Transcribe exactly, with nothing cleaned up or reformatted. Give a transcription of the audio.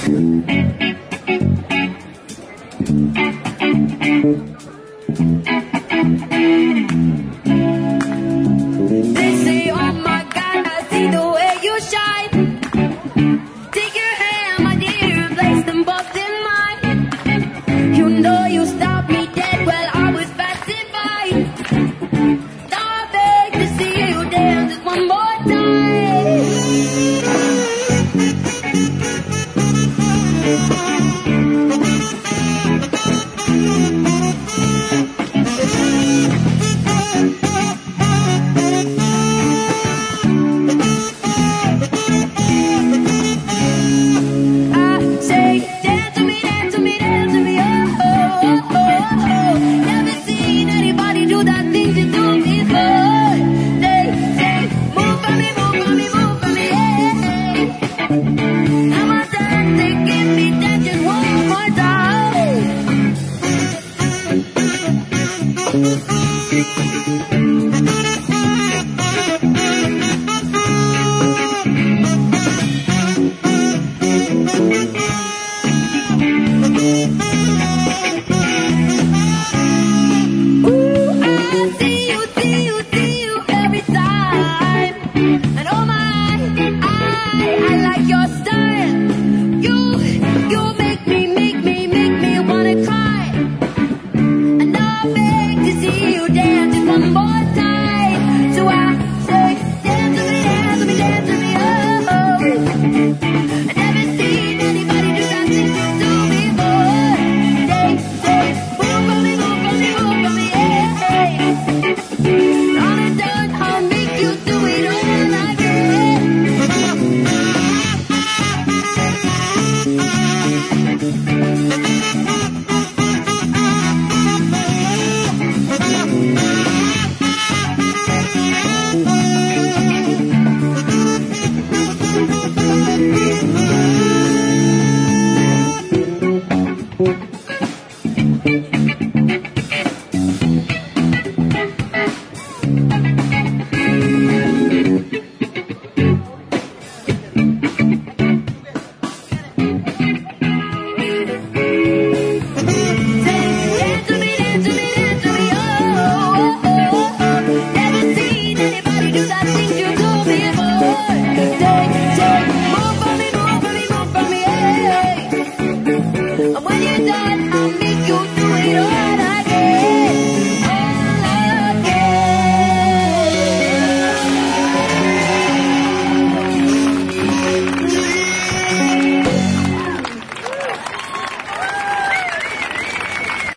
They say, oh my God, I see the way you shine. Take your hand, my dear, place them both in mine. You know you stopped me dead while I was passing by. Now I beg to see you dance just one more time.